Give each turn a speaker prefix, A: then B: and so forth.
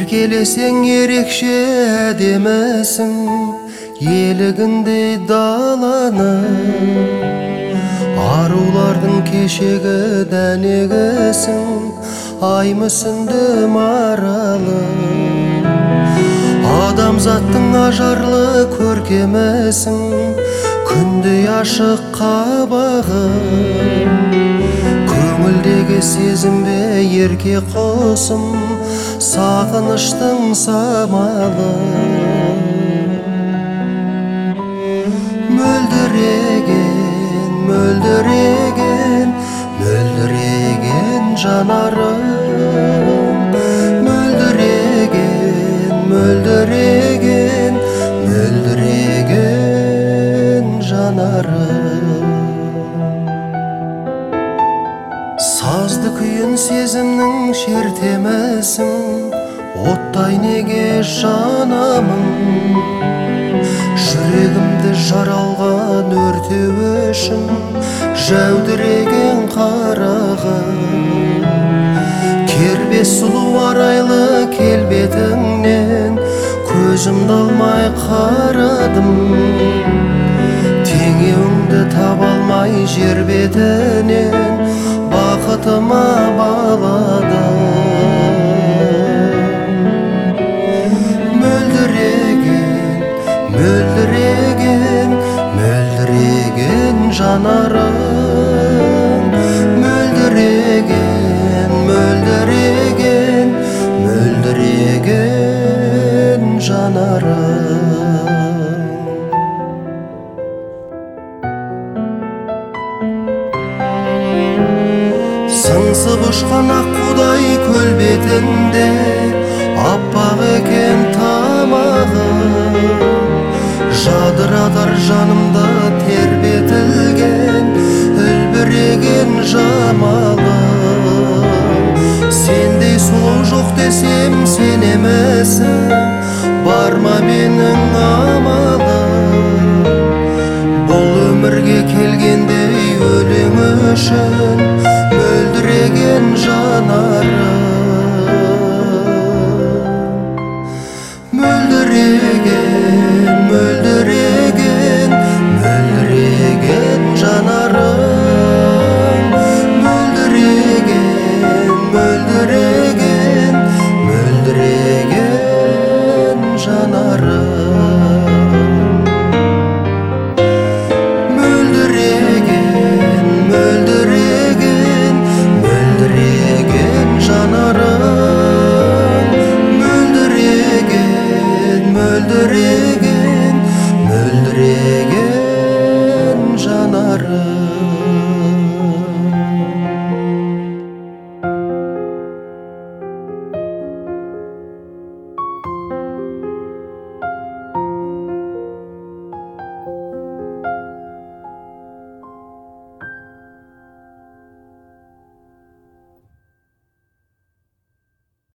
A: Еркелесең ерекше әдемісің, елігіндей даланы, арулардың кешегі дәнегісің, ай мүсінді маралы. Адамзаттың ажарлы көркемісің, күндей ашық қабағы. Көңілдегі сезім бе ерке қосым, сағыныштың самалы. Мөлдіреген, мөлдіреген, мөлдіреген жанарым. Мөлдіреген, мөлдіреген, мөлдіреген жанарым. Сазды күйін сезімнің шертемісің, оттай неге жанамын. Жүрегімді жаралған өртеу үшін жәудіреген қарағым. Кербез сұлу арайлы келбетіңнен көзімді алмай қарадым. Теңеуіңді таба алмай жер бетінен бақытыма баладым. Мөлдіреген, мөлдіреген, мөлдіреген жанарым. Мөлдіреген, мөлдіреген, мөлдіреген жанарым. Сыңсып ұшқан аққудай көл бетінде, аппақ екен тамағы. Жадыратар жанымда тербетілген, үлбіреген жамалы. Сендей сұлу жоқ десем сенемісің, бар ма менің амалым. Бұл өмірге келгендей өлең үшін мөлдіреген жанарым. Мөлдіреген, мөлдіреген, мөлдіреген жанарым. Мөлдіреген, мөлдіреген, мөлдіреген жанарым. Мөлдіреген, мөлдіреген, мөлдіреген жанарым. Мөлдіреген, мөлдіреген, мөлдіреген жанарым.